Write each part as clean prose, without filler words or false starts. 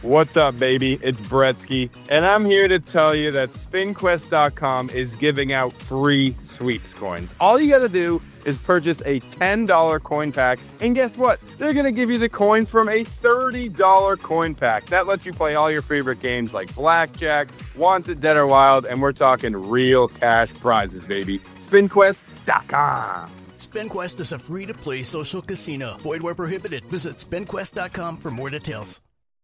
What's up, baby? It's Bretsky, and I'm here to tell you that SpinQuest.com is giving out free sweeps coins. All you gotta do is purchase a $10 coin pack, and guess what? They're gonna give you the coins from a $30 coin pack. That lets you play all your favorite games like Blackjack, Wanted, Dead or Wild, and we're talking real cash prizes, baby. SpinQuest.com. SpinQuest is a free-to-play social casino. Void where prohibited. Visit SpinQuest.com for more details.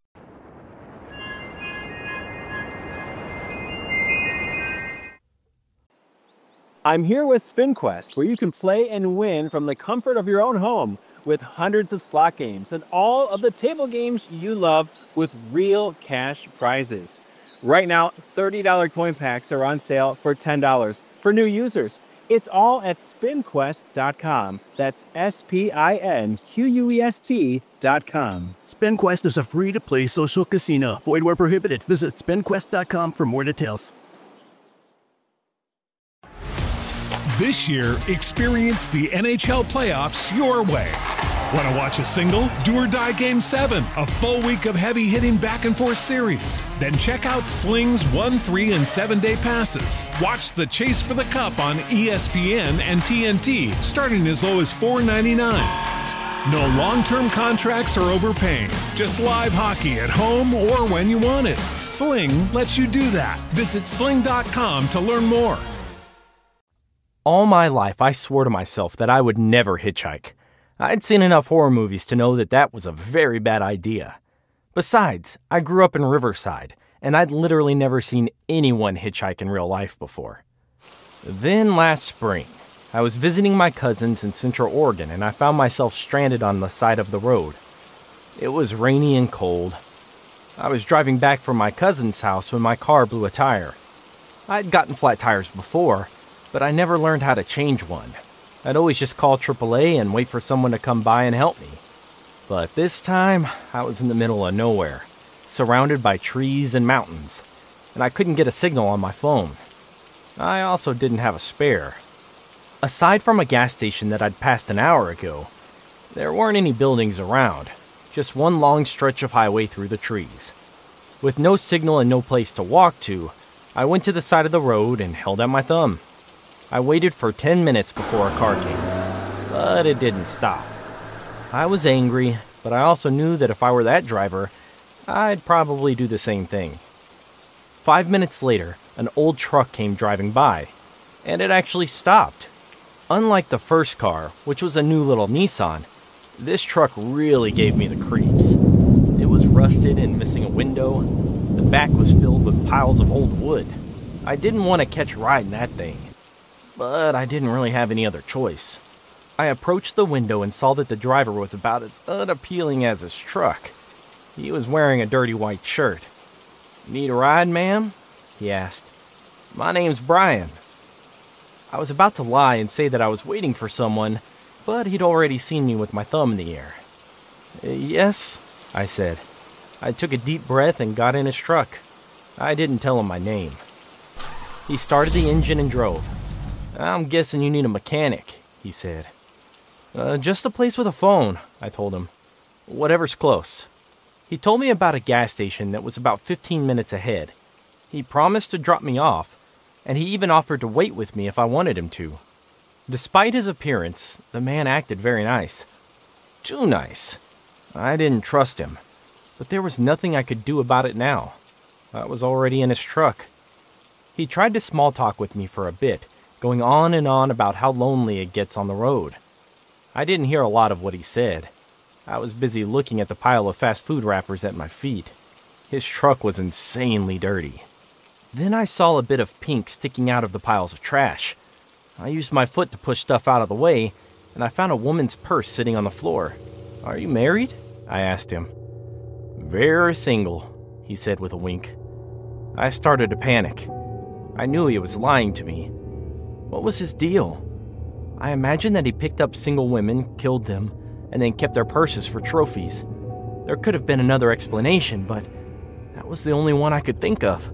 I'm here with SpinQuest, where you can play and win from the comfort of your own home with hundreds of slot games and all of the table games you love with real cash prizes. Right now, $30 coin packs are on sale for $10 for new users. It's all at SpinQuest.com. That's SpinQuest.com. SpinQuest is a free-to-play social casino. Void where prohibited. Visit SpinQuest.com for more details. This year, experience the NHL playoffs your way. Want to watch a single? Do or Die Game 7, a full week of heavy-hitting back-and-forth series. Then check out Sling's 1, 3, and 7-day passes. Watch the Chase for the Cup on ESPN and TNT, starting as low as $4.99. No long-term contracts or overpaying. Just live hockey at home or when you want it. Sling lets you do that. Visit sling.com to learn more. All my life, I swore to myself that I would never hitchhike. I'd seen enough horror movies to know that that was a very bad idea. Besides, I grew up in Riverside, and I'd literally never seen anyone hitchhike in real life before. Then last spring, I was visiting my cousins in Central Oregon, and I found myself stranded on the side of the road. It was rainy and cold. I was driving back from my cousin's house when my car blew a tire. I'd gotten flat tires before, but I never learned how to change one. I'd always just call AAA and wait for someone to come by and help me. But this time, I was in the middle of nowhere, surrounded by trees and mountains, and I couldn't get a signal on my phone. I also didn't have a spare. Aside from a gas station that I'd passed an hour ago, there weren't any buildings around, just one long stretch of highway through the trees. With no signal and no place to walk to, I went to the side of the road and held out my thumb. I waited for 10 minutes before a car came, but it didn't stop. I was angry, but I also knew that if I were that driver, I'd probably do the same thing. 5 minutes later, an old truck came driving by, and it actually stopped. Unlike the first car, which was a new little Nissan, this truck really gave me the creeps. It was rusted and missing a window. The back was filled with piles of old wood. I didn't want to catch a ride in that thing, but I didn't really have any other choice. I approached the window and saw that the driver was about as unappealing as his truck. He was wearing a dirty white shirt. "Need a ride, ma'am?" he asked. "My name's Brian." I was about to lie and say that I was waiting for someone, but he'd already seen me with my thumb in the air. "Yes," I said. I took a deep breath and got in his truck. I didn't tell him my name. He started the engine and drove. "I'm guessing you need a mechanic," he said. Just a place with a phone," I told him. "Whatever's close." He told me about a gas station that was about 15 minutes ahead. He promised to drop me off, and he even offered to wait with me if I wanted him to. Despite his appearance, the man acted very nice. Too nice. I didn't trust him, but there was nothing I could do about it now. I was already in his truck. He tried to small talk with me for a bit, going on and on about how lonely it gets on the road. I didn't hear a lot of what he said. I was busy looking at the pile of fast food wrappers at my feet. His truck was insanely dirty. Then I saw a bit of pink sticking out of the piles of trash. I used my foot to push stuff out of the way, and I found a woman's purse sitting on the floor. "Are you married?" I asked him. "Very single," he said with a wink. I started to panic. I knew he was lying to me. What was his deal? I imagined that he picked up single women, killed them, and then kept their purses for trophies. There could have been another explanation, but that was the only one I could think of.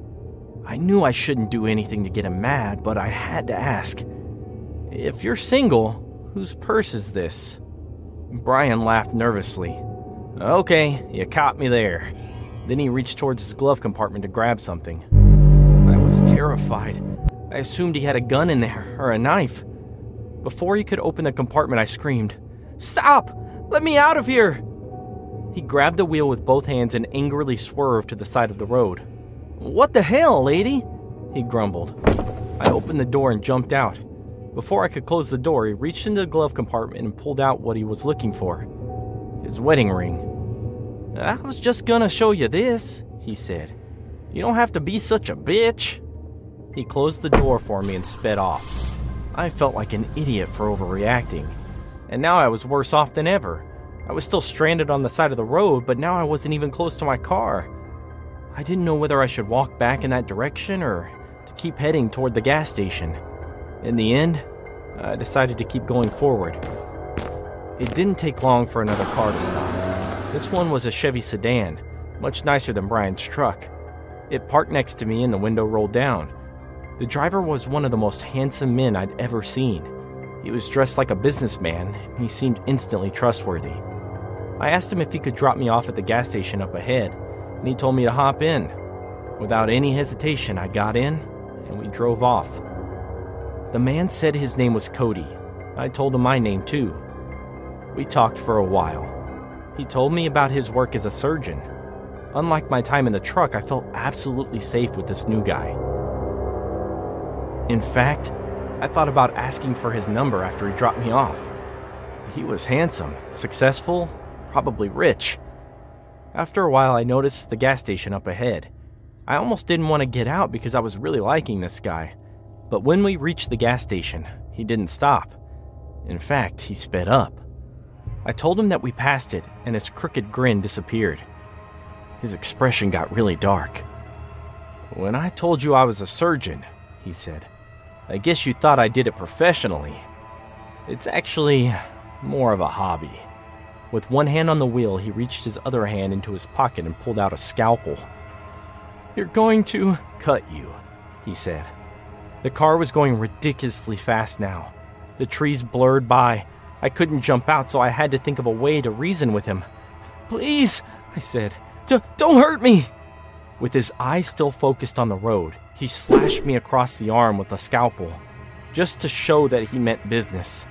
I knew I shouldn't do anything to get him mad, but I had to ask. "If you're single, whose purse is this?" Brian laughed nervously. "Okay, you caught me there." Then he reached towards his glove compartment to grab something. I was terrified. I assumed he had a gun in there, or a knife. Before he could open the compartment, I screamed, "Stop! Let me out of here!" He grabbed the wheel with both hands and angrily swerved to the side of the road. "What the hell, lady?" he grumbled. I opened the door and jumped out. Before I could close the door, he reached into the glove compartment and pulled out what he was looking for. His wedding ring. "I was just gonna show you this," he said. "You don't have to be such a bitch." He closed the door for me and sped off. I felt like an idiot for overreacting. And now I was worse off than ever. I was still stranded on the side of the road, but now I wasn't even close to my car. I didn't know whether I should walk back in that direction or to keep heading toward the gas station. In the end, I decided to keep going forward. It didn't take long for another car to stop. This one was a Chevy sedan, much nicer than Brian's truck. It parked next to me and the window rolled down. The driver was one of the most handsome men I'd ever seen. He was dressed like a businessman, and he seemed instantly trustworthy. I asked him if he could drop me off at the gas station up ahead, and he told me to hop in. Without any hesitation, I got in, and we drove off. The man said his name was Cody. I told him my name too. We talked for a while. He told me about his work as a surgeon. Unlike my time in the truck, I felt absolutely safe with this new guy. In fact, I thought about asking for his number after he dropped me off. He was handsome, successful, probably rich. After a while, I noticed the gas station up ahead. I almost didn't want to get out because I was really liking this guy. But when we reached the gas station, he didn't stop. In fact, he sped up. I told him that we passed it, and his crooked grin disappeared. His expression got really dark. "When I told you I was a surgeon," he said, "I guess you thought I did it professionally. It's actually more of a hobby." With one hand on the wheel, he reached his other hand into his pocket and pulled out a scalpel. "You're going to cut you," he said. The car was going ridiculously fast now. The trees blurred by. I couldn't jump out, so I had to think of a way to reason with him. "Please," I said, "don't hurt me." With his eyes still focused on the road, he slashed me across the arm with a scalpel, just to show that he meant business.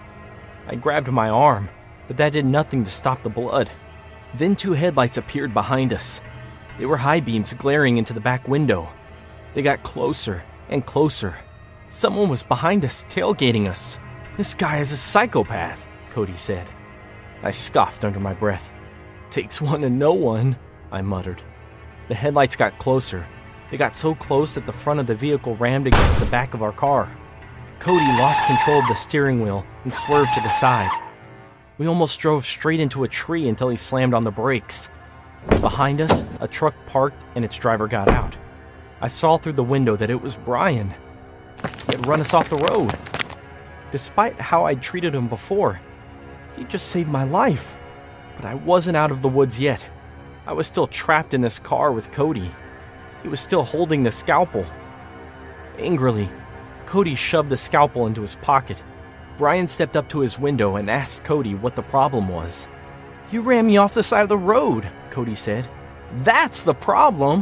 I grabbed my arm, but that did nothing to stop the blood. Then 2 headlights appeared behind us. They were high beams glaring into the back window. They got closer and closer. Someone was behind us, tailgating us. "This guy is a psychopath," Cody said. I scoffed under my breath. "Takes one to know one," I muttered. The headlights got closer. They got so close that the front of the vehicle rammed against the back of our car. Cody lost control of the steering wheel and swerved to the side. We almost drove straight into a tree until he slammed on the brakes. Behind us, a truck parked and its driver got out. I saw through the window that it was Brian. He had run us off the road. Despite how I'd treated him before, he just saved my life. But I wasn't out of the woods yet. I was still trapped in this car with Cody. He was still holding the scalpel. Angrily, Cody shoved the scalpel into his pocket. Brian stepped up to his window and asked Cody what the problem was. "You ran me off the side of the road," Cody said. "That's the problem."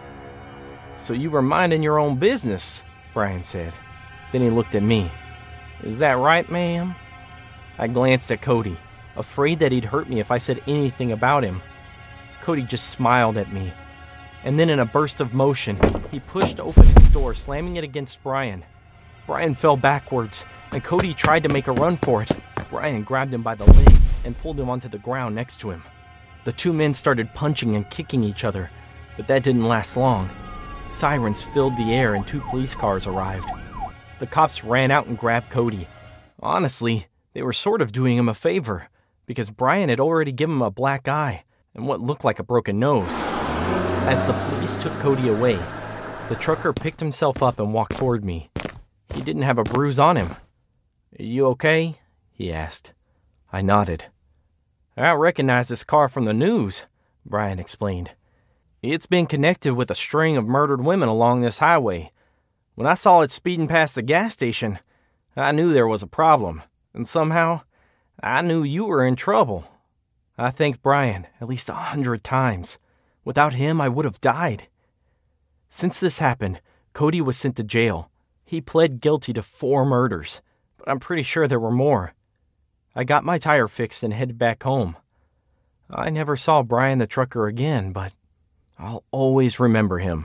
"So you were minding your own business," Brian said. Then he looked at me. "Is that right, ma'am?" I glanced at Cody, afraid that he'd hurt me if I said anything about him. Cody just smiled at me. And then in a burst of motion, he pushed open his door, slamming it against Brian. Brian fell backwards, and Cody tried to make a run for it. Brian grabbed him by the leg and pulled him onto the ground next to him. The 2 men started punching and kicking each other, but that didn't last long. Sirens filled the air and 2 police cars arrived. The cops ran out and grabbed Cody. Honestly, they were sort of doing him a favor, because Brian had already given him a black eye and what looked like a broken nose. As the police took Cody away, the trucker picked himself up and walked toward me. He didn't have a bruise on him. "You okay?" he asked. I nodded. "I recognize this car from the news," Brian explained. "It's been connected with a string of murdered women along this highway. When I saw it speeding past the gas station, I knew there was a problem, and somehow, I knew you were in trouble." I thanked Brian at least 100 times. Without him, I would have died. Since this happened, Cody was sent to jail. He pled guilty to 4 murders, but I'm pretty sure there were more. I got my tire fixed and headed back home. I never saw Brian the trucker again, but I'll always remember him.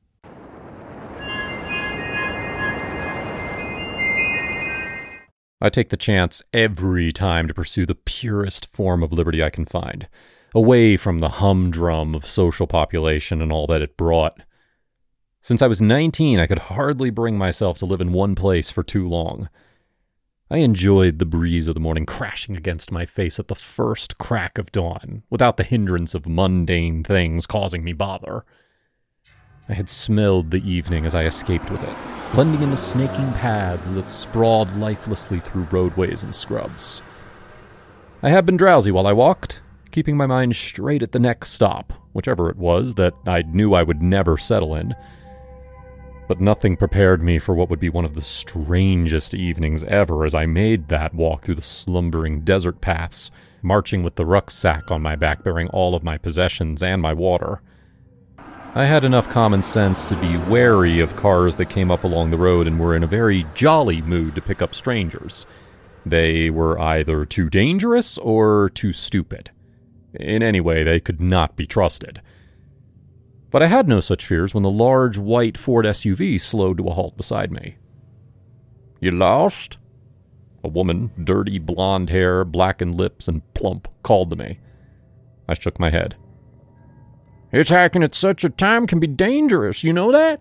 I take the chance every time to pursue the purest form of liberty I can find, away from the humdrum of social population and all that it brought. Since I was 19, I could hardly bring myself to live in one place for too long. I enjoyed the breeze of the morning crashing against my face at the first crack of dawn, without the hindrance of mundane things causing me bother. I had smelled the evening as I escaped with it, blending in the snaking paths that sprawled lifelessly through roadways and scrubs. I had been drowsy while I walked, keeping my mind straight at the next stop, whichever it was that I knew I would never settle in. But nothing prepared me for what would be one of the strangest evenings ever as I made that walk through the slumbering desert paths, marching with the rucksack on my back bearing all of my possessions and my water. I had enough common sense to be wary of cars that came up along the road and were in a very jolly mood to pick up strangers. They were either too dangerous or too stupid. In any way, they could not be trusted. But I had no such fears when the large white Ford SUV slowed to a halt beside me. "You lost?" A woman, dirty blonde hair, blackened lips, and plump, called to me. I shook my head. "Hitchhiking at such a time can be dangerous, you know that?"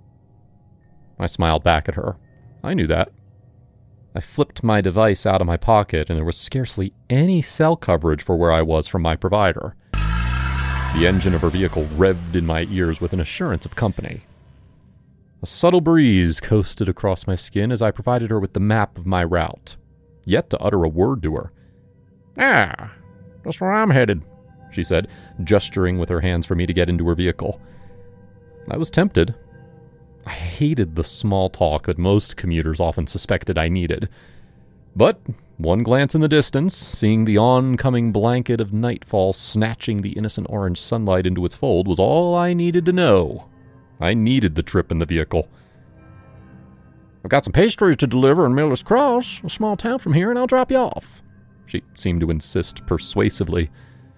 I smiled back at her. I knew that. I flipped my device out of my pocket, and there was scarcely any cell coverage for where I was from my provider. The engine of her vehicle revved in my ears with an assurance of company. A subtle breeze coasted across my skin as I provided her with the map of my route, yet to utter a word to her. "Ah, that's where I'm headed," she said, gesturing with her hands for me to get into her vehicle. I was tempted. I hated the small talk that most commuters often suspected I needed. But one glance in the distance, seeing the oncoming blanket of nightfall snatching the innocent orange sunlight into its fold, was all I needed to know. I needed the trip in the vehicle. "I've got some pastries to deliver in Miller's Cross, a small town from here, and I'll drop you off," she seemed to insist persuasively.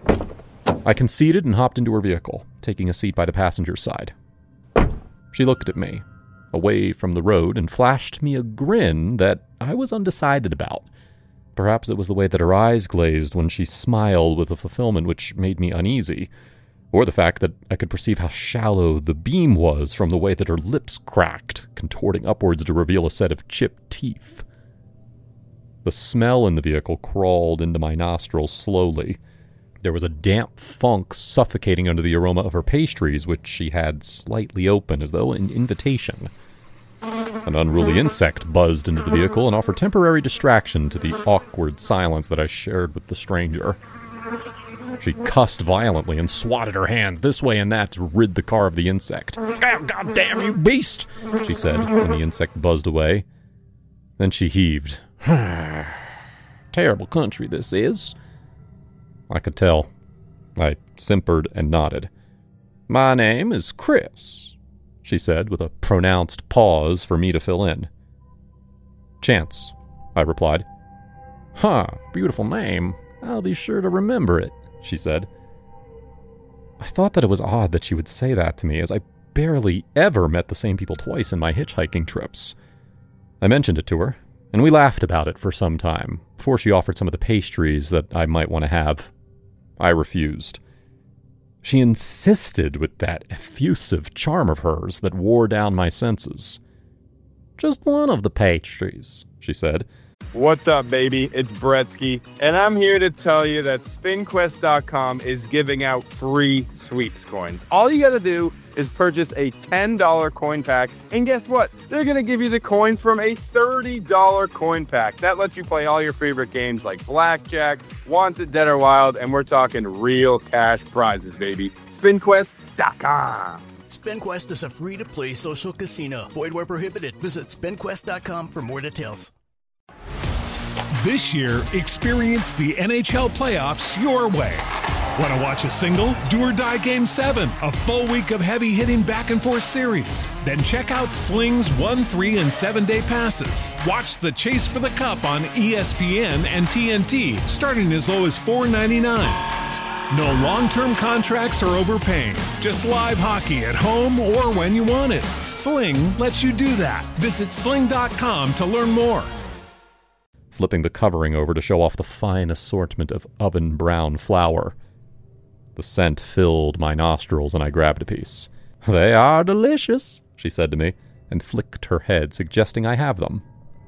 I conceded and hopped into her vehicle, taking a seat by the passenger's side. She looked at me, away from the road, and flashed me a grin that I was undecided about. Perhaps it was the way that her eyes glazed when she smiled with a fulfillment which made me uneasy, or the fact that I could perceive how shallow the beam was from the way that her lips cracked, contorting upwards to reveal a set of chipped teeth. The smell in the vehicle crawled into my nostrils slowly. There was a damp funk suffocating under the aroma of her pastries, which she had slightly open, as though an invitation. An unruly insect buzzed into the vehicle and offered temporary distraction to the awkward silence that I shared with the stranger. She cussed violently and swatted her hands this way and that to rid the car of the insect. "God damn you beast!" she said when the insect buzzed away. Then she heaved. "Terrible country this is." I could tell. I simpered and nodded. "My name is Chris," she said with a pronounced pause for me to fill in. "Chance," I replied. "Huh, beautiful name. I'll be sure to remember it," she said. I thought that it was odd that she would say that to me, as I barely ever met the same people twice in my hitchhiking trips. I mentioned it to her, and we laughed about it for some time, before she offered some of the pastries that I might want to have. I refused. She insisted with that effusive charm of hers that wore down my senses. "Just one of the pastries," she said. What's up, baby? It's Bretsky, and I'm here to tell you that SpinQuest.com is giving out free Sweeps coins. All you gotta do is purchase a $10 coin pack, and guess what? They're gonna give you the coins from a $30 coin pack. That lets you play all your favorite games like Blackjack, Wanted, Dead or Wild, and we're talking real cash prizes, baby. SpinQuest.com. SpinQuest is a free-to-play social casino. Void where prohibited. Visit SpinQuest.com for more details. This year, experience the NHL playoffs your way. Want to watch a single, do or die Game 7, a full week of heavy-hitting back-and-forth series? Then check out Sling's 1, 3, and 7-day passes. Watch the Chase for the Cup on ESPN and TNT, starting as low as $4.99. No long-term contracts or overpaying. Just live hockey at home or when you want it. Sling lets you do that. Visit sling.com to learn more. Flipping the covering over to show off the fine assortment of oven brown flour. The scent filled my nostrils, and I grabbed a piece. "They are delicious," she said to me, and flicked her head, suggesting I have them.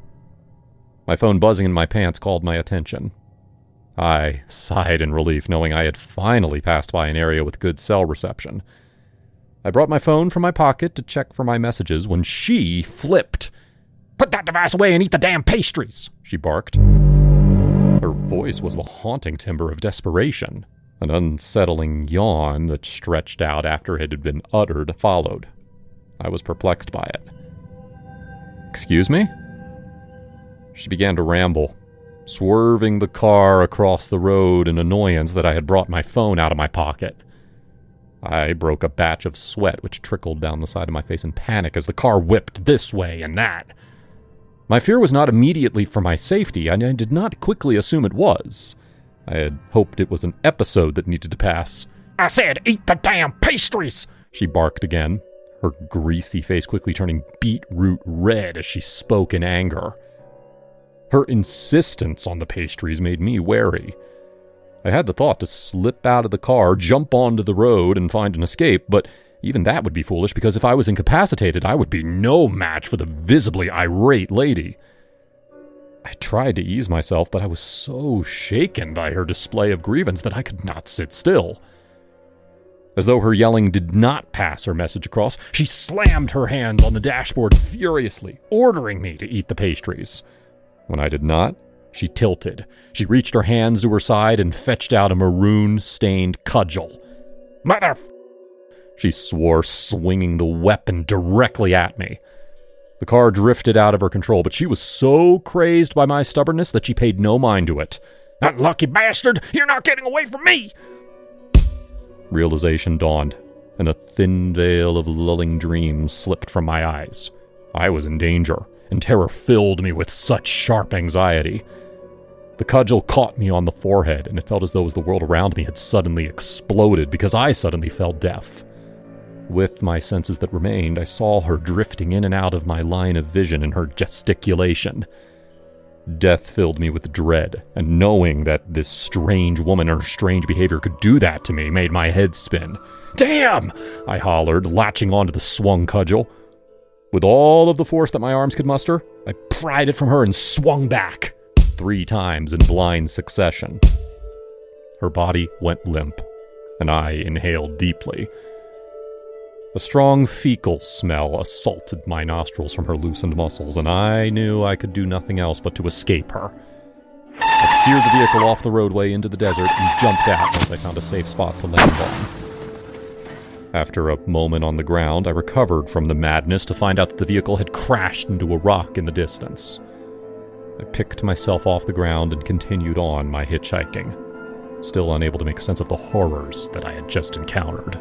My phone buzzing in my pants called my attention. I sighed in relief, knowing I had finally passed by an area with good cell reception. I brought my phone from my pocket to check for my messages when she flipped. "Put that device away and eat the damn pastries," she barked. Her voice was the haunting timbre of desperation. An unsettling yawn that stretched out after it had been uttered followed. I was perplexed by it. "Excuse me?" She began to ramble, swerving the car across the road in annoyance that I had brought my phone out of my pocket. I broke a batch of sweat which trickled down the side of my face in panic as the car whipped this way and that. My fear was not immediately for my safety, and I did not quickly assume it was. I had hoped it was an episode that needed to pass. "I said eat the damn pastries!" she barked again, her greasy face quickly turning beetroot red as she spoke in anger. Her insistence on the pastries made me wary. I had the thought to slip out of the car, jump onto the road, and find an escape, but even that would be foolish because if I was incapacitated, I would be no match for the visibly irate lady. I tried to ease myself, but I was so shaken by her display of grievance that I could not sit still. As though her yelling did not pass her message across, she slammed her hands on the dashboard furiously, ordering me to eat the pastries. When I did not, she tilted. She reached her hands to her side and fetched out a maroon-stained cudgel. "Mother!" she swore, swinging the weapon directly at me. The car drifted out of her control, but she was so crazed by my stubbornness that she paid no mind to it. "Unlucky bastard! You're not getting away from me!" Realization dawned, and a thin veil of lulling dreams slipped from my eyes. I was in danger, and terror filled me with such sharp anxiety. The cudgel caught me on the forehead, and it felt as though the world around me had suddenly exploded because I suddenly fell deaf. With my senses that remained, I saw her drifting in and out of my line of vision in her gesticulation. Death filled me with dread, and knowing that this strange woman and her strange behavior could do that to me made my head spin. "Damn!" I hollered, latching onto the swung cudgel. With all of the force that my arms could muster, I pried it from her and swung back 3 times in blind succession. Her body went limp, and I inhaled deeply. A strong fecal smell assaulted my nostrils from her loosened muscles, and I knew I could do nothing else but to escape her. I steered the vehicle off the roadway into the desert and jumped out once I found a safe spot to land on. After a moment on the ground, I recovered from the madness to find out that the vehicle had crashed into a rock in the distance. I picked myself off the ground and continued on my hitchhiking, still unable to make sense of the horrors that I had just encountered.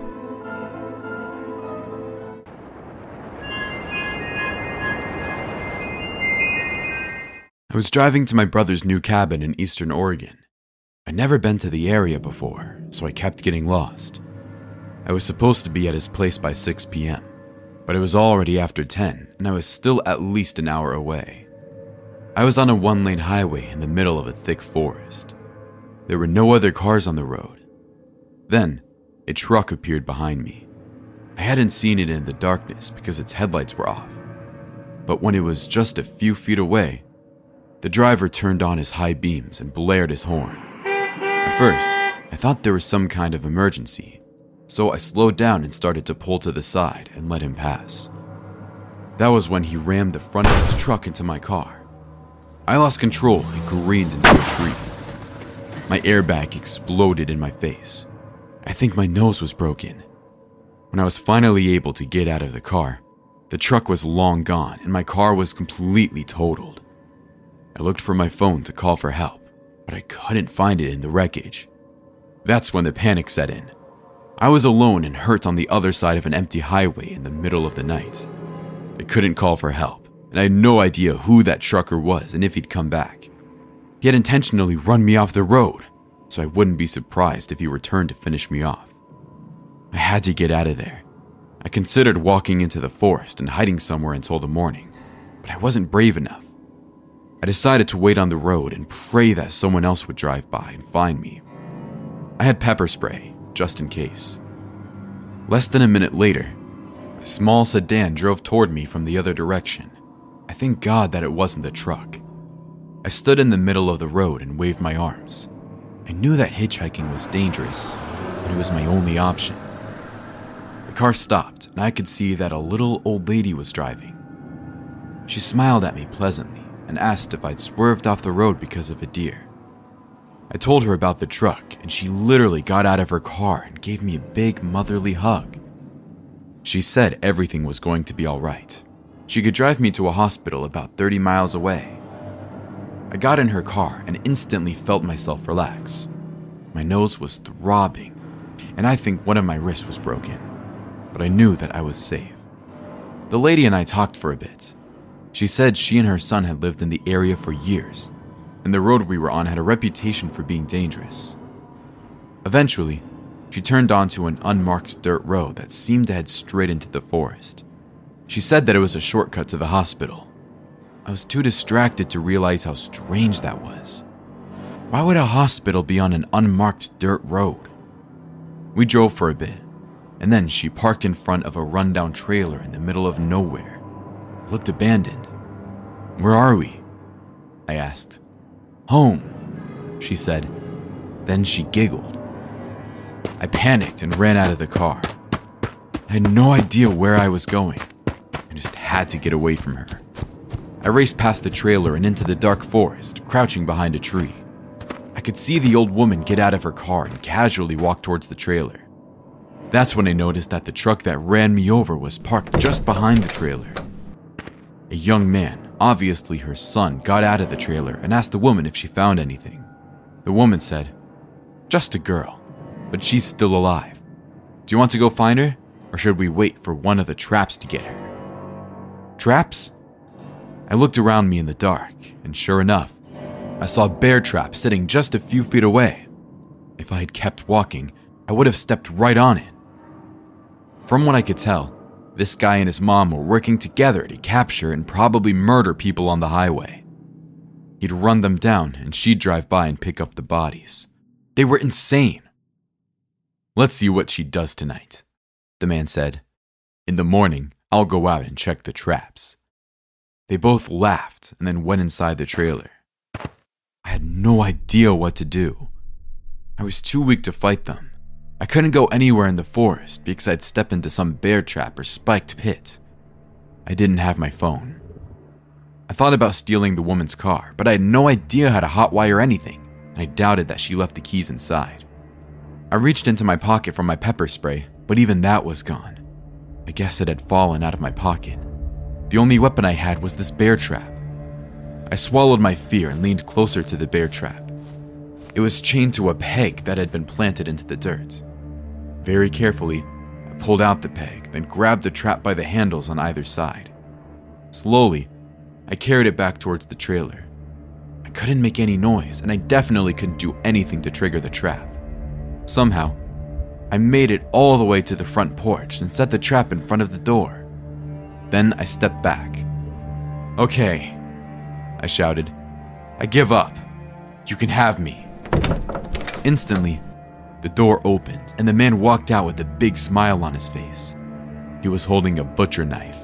I was driving to my brother's new cabin in Eastern Oregon. I'd never been to the area before, so I kept getting lost. I was supposed to be at his place by 6 p.m., but it was already after 10, and I was still at least an hour away. I was on a 1-lane highway in the middle of a thick forest. There were no other cars on the road. Then, a truck appeared behind me. I hadn't seen it in the darkness because its headlights were off. But when it was just a few feet away, the driver turned on his high beams and blared his horn. At first, I thought there was some kind of emergency, so I slowed down and started to pull to the side and let him pass. That was when he rammed the front of his truck into my car. I lost control and careened into a tree. My airbag exploded in my face. I think my nose was broken. When I was finally able to get out of the car, the truck was long gone and my car was completely totaled. I looked for my phone to call for help, but I couldn't find it in the wreckage. That's when the panic set in. I was alone and hurt on the other side of an empty highway in the middle of the night. I couldn't call for help, and I had no idea who that trucker was and if he'd come back. He had intentionally run me off the road, so I wouldn't be surprised if he returned to finish me off. I had to get out of there. I considered walking into the forest and hiding somewhere until the morning, but I wasn't brave enough. I decided to wait on the road and pray that someone else would drive by and find me. I had pepper spray, just in case. Less than a minute later, a small sedan drove toward me from the other direction. I thank God that it wasn't the truck. I stood in the middle of the road and waved my arms. I knew that hitchhiking was dangerous, but it was my only option. The car stopped, and I could see that a little old lady was driving. She smiled at me pleasantly and asked if I'd swerved off the road because of a deer. I told her about the truck, and she literally got out of her car and gave me a big motherly hug. She said everything was going to be all right. She could drive me to a hospital about 30 miles away. I got in her car and instantly felt myself relax. My nose was throbbing, and I think one of my wrists was broken, but I knew that I was safe. The lady and I talked for a bit. She said she and her son had lived in the area for years, and the road we were on had a reputation for being dangerous. Eventually, she turned onto an unmarked dirt road that seemed to head straight into the forest. She said that it was a shortcut to the hospital. I was too distracted to realize how strange that was. Why would a hospital be on an unmarked dirt road? We drove for a bit, and then she parked in front of a rundown trailer in the middle of nowhere. It looked abandoned. "Where are we?" I asked. "Home," she said. Then she giggled. I panicked and ran out of the car. I had no idea where I was going. I just had to get away from her. I raced past the trailer and into the dark forest, crouching behind a tree. I could see the old woman get out of her car and casually walk towards the trailer. That's when I noticed that the truck that ran me over was parked just behind the trailer. A young man, obviously her son, got out of the trailer and asked the woman if she found anything. The woman said, "Just a girl, but she's still alive. Do you want to go find her, or should we wait for one of the traps to get her?" Traps? I looked around me in the dark, and sure enough, I saw a bear trap sitting just a few feet away. If I had kept walking, I would have stepped right on it. From what I could tell, this guy and his mom were working together to capture and probably murder people on the highway. He'd run them down, and she'd drive by and pick up the bodies. They were insane. "Let's see what she does tonight," the man said. "In the morning, I'll go out and check the traps." They both laughed and then went inside the trailer. I had no idea what to do. I was too weak to fight them. I couldn't go anywhere in the forest because I'd step into some bear trap or spiked pit. I didn't have my phone. I thought about stealing the woman's car, but I had no idea how to hotwire anything, and I doubted that she left the keys inside. I reached into my pocket for my pepper spray, but even that was gone. I guess it had fallen out of my pocket. The only weapon I had was this bear trap. I swallowed my fear and leaned closer to the bear trap. It was chained to a peg that had been planted into the dirt. Very carefully, I pulled out the peg, then grabbed the trap by the handles on either side. Slowly, I carried it back towards the trailer. I couldn't make any noise, and I definitely couldn't do anything to trigger the trap. Somehow, I made it all the way to the front porch and set the trap in front of the door. Then I stepped back. "Okay," I shouted. "I give up. You can have me." Instantly, the door opened and the man walked out with a big smile on his face. He was holding a butcher knife.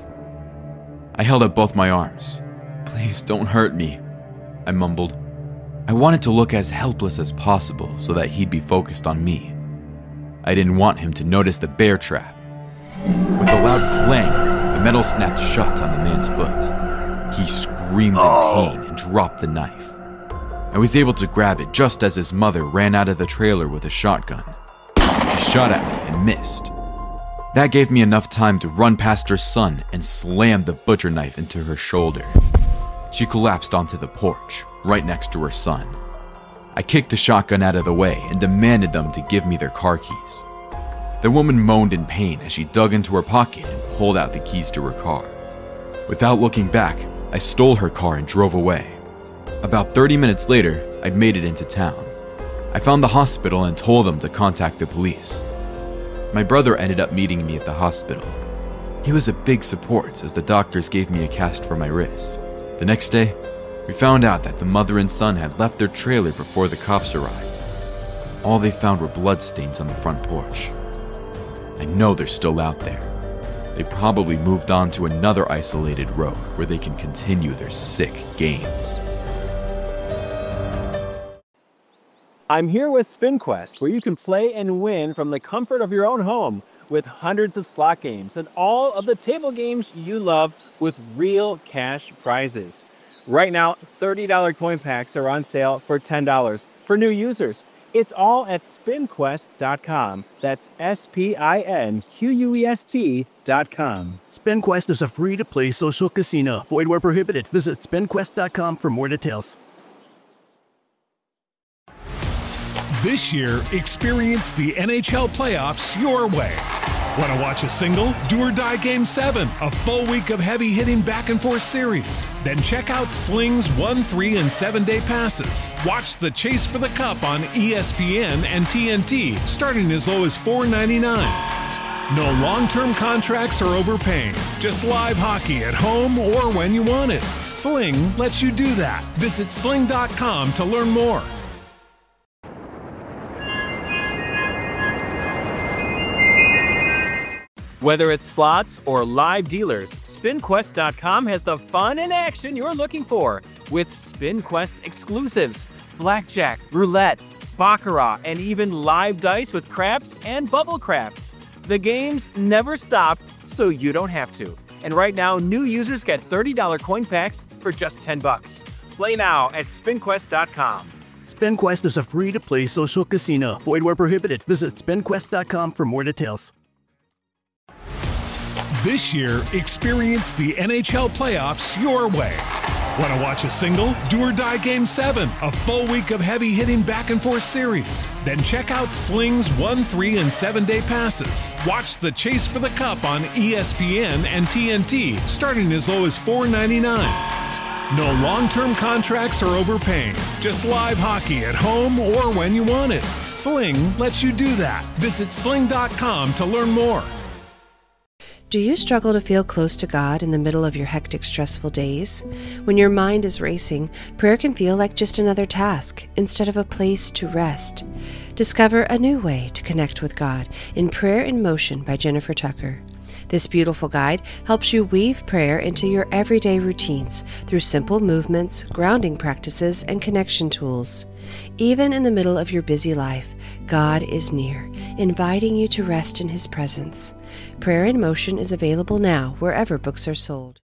I held up both my arms. "Please don't hurt me," I mumbled. I wanted to look as helpless as possible so that he'd be focused on me. I didn't want him to notice the bear trap. With a loud clang, the metal snapped shut on the man's foot. He screamed in pain and dropped the knife. I was able to grab it just as his mother ran out of the trailer with a shotgun. She shot at me and missed. That gave me enough time to run past her son and slam the butcher knife into her shoulder. She collapsed onto the porch, right next to her son. I kicked the shotgun out of the way and demanded them to give me their car keys. The woman moaned in pain as she dug into her pocket and pulled out the keys to her car. Without looking back, I stole her car and drove away. About 30 minutes later, I'd made it into town. I found the hospital and told them to contact the police. My brother ended up meeting me at the hospital. He was a big support as the doctors gave me a cast for my wrist. The next day, we found out that the mother and son had left their trailer before the cops arrived. All they found were bloodstains on the front porch. I know they're still out there. They probably moved on to another isolated road where they can continue their sick games. I'm here with SpinQuest, where you can play and win from the comfort of your own home with hundreds of slot games and all of the table games you love with real cash prizes. Right now, $30 coin packs are on sale for $10 for new users. It's all at SpinQuest.com. That's SpinQuest.com. SpinQuest is a free-to-play social casino. Void where prohibited. Visit SpinQuest.com for more details. This year, experience the NHL playoffs your way. Want to watch a single, do or die Game 7, a full week of heavy-hitting back-and-forth series? Then check out Sling's 1, 3, and 7-day passes. Watch the Chase for the Cup on ESPN and TNT, starting as low as $4.99. No long-term contracts or overpaying. Just live hockey at home or when you want it. Sling lets you do that. Visit sling.com to learn more. Whether it's slots or live dealers, SpinQuest.com has the fun and action you're looking for with SpinQuest exclusives, blackjack, roulette, baccarat, and even live dice with craps and bubble craps. The games never stop, so you don't have to. And right now, new users get $30 coin packs for just $10. Play now at SpinQuest.com. SpinQuest is a free-to-play social casino. Void where prohibited. Visit SpinQuest.com for more details. This year, experience the NHL playoffs your way. Want to watch a single, do or die Game 7, a full week of heavy-hitting back-and-forth series? Then check out Sling's 1, 3, and 7-day passes. Watch the Chase for the Cup on ESPN and TNT, starting as low as $4.99. No long-term contracts or overpaying. Just live hockey at home or when you want it. Sling lets you do that. Visit sling.com to learn more. Do you struggle to feel close to God in the middle of your hectic, stressful days? When your mind is racing, prayer can feel like just another task instead of a place to rest. Discover a new way to connect with God in Prayer in Motion by Jennifer Tucker. This beautiful guide helps you weave prayer into your everyday routines through simple movements, grounding practices, and connection tools. Even in the middle of your busy life, God is near, inviting you to rest in His presence. Prayer in Motion is available now wherever books are sold.